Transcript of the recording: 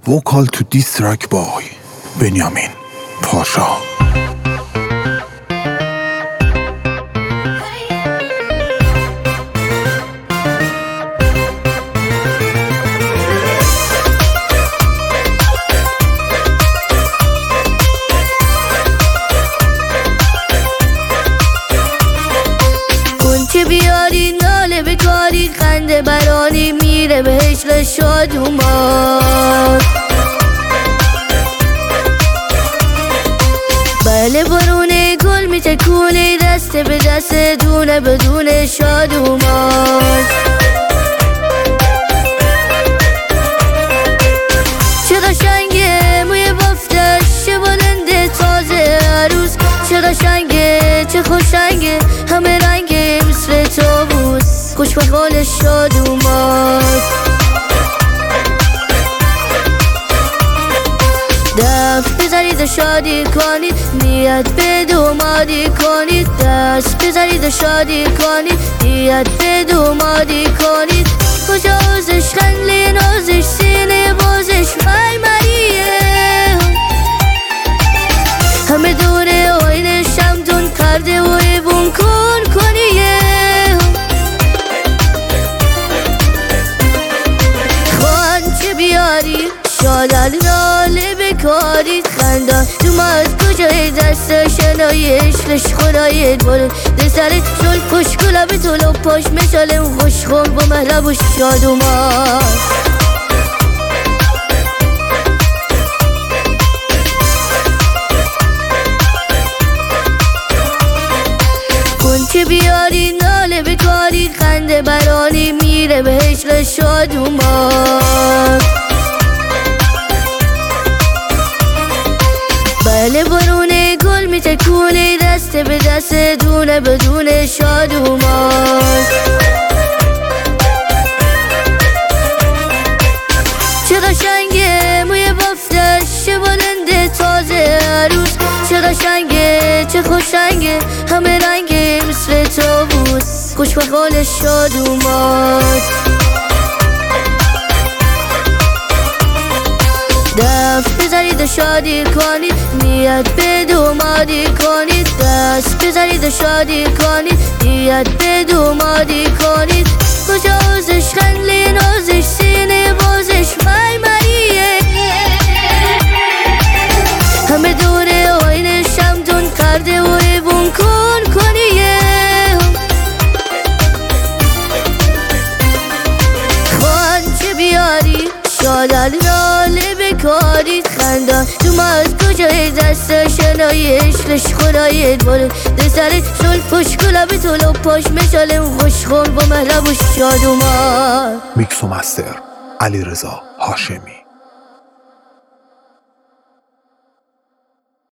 Vocal to diss track by Benjamin Pasha. که بیاری ناله بکاری خنده برانی میره به عشق شادومان. بله بارونه گل میتکونه دست به دست دونه بدون شادومان. چه قشنگه موی بافتش چه بلنده تازه عروس، چه قشنگه چه خوشنگه همه رنگه مثل طاووس، خوش به حال شاد اومد. دف بزنید و شادی کنید، نیت به دومادی کنید. دست بزنید و شادی کنید، نیت به دومادی کنید. کجا آزش خنده نازش سینه بازش مریه، همه دوره آینه شمدون کرده و ایبون کن کنیه. خوان بیاری شالل ناله بکاری خنده دومد کجای دست شنای عشقش خدای باره دسره شل خوش گلابی طولو پاش مشالم خوش خور با مهرب و شاد اومد. که بیاری ناله بکاری خنده برانی میره به عشق شاد اومد. بله بارونه گل میتکونه دست به دست دونه بدون شاد اومد. چه قشنگه موی بافتش چه بلنده تازه عروس، چه قشنگه چه خوشنگه همه رنگه مثل طاووس، خوش به حال شاد اومد. دف بزنید و شادی کنید، نیت به دومادی کنید. دست بزنید و شادی کنید، نیت به دومادی کنید. کجا آزش خنده نازش سینه بازش مریه، همه دوره آینه شمدون کرده و ایبون کن کنیه. خوان چه بیاری شالل ناله بکاری خنده دومد کجای دست شنای عشقش خدای باره دسره شل خوش گلابی طولو پاش مشالم خوش خور با مهرب و شاد اومد. میکس و مستر علیرضا هاشمی.